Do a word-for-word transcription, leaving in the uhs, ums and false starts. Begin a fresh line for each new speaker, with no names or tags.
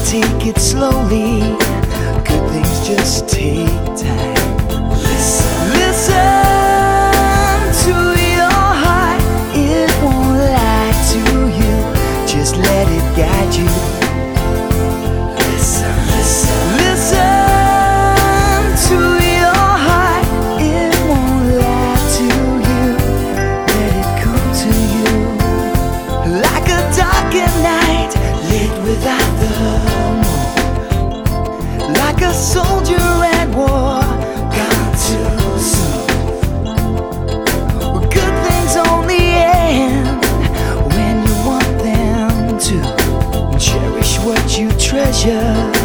take it slowly. Good things just take time. Listen, listen to your heart. It won't lie to you. Just let it guide you. Listen, listen, listen to your heart. It won't lie to you. Let it come to you. Like a darkened night lit without the moon. Like a soldier at war gone too soon. Well, good things only end when you want them to. Cherish what you treasure.